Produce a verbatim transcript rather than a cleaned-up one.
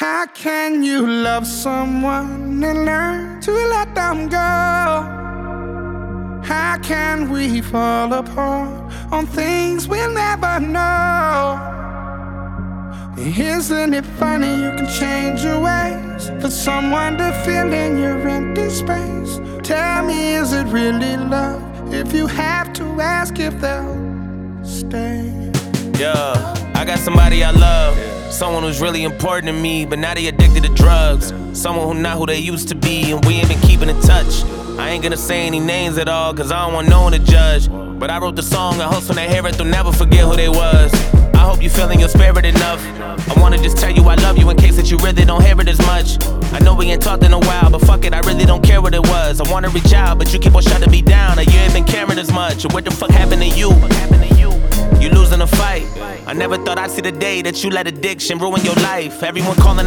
How can you love someone and learn to let them go? How can we fall apart on things we'll never know? Isn't it funny you can change your ways for someone to fill in your empty space? Tell me, is it really love if you have to ask if they'll stay? Yeah, I got somebody I love, someone who's really important to me, but now they addicted to drugs. Someone who not who they used to be, and we ain't been keeping in touch. I ain't gonna say any names at all, cause I don't want no one to judge. But I wrote the song, I hope when they hear it, they'll never forget who they was. I hope you feeling your spirit enough. I wanna just tell you I love you in case that you really don't hear it as much. I know we ain't talked in a while, but fuck it, I really don't care what it was. I wanna reach out, but you keep on shutting me down, or you ain't been caring as much. Or what the fuck happened to you? You losing a fight. I never thought I'd see the day that you let addiction ruin your life. Everyone calling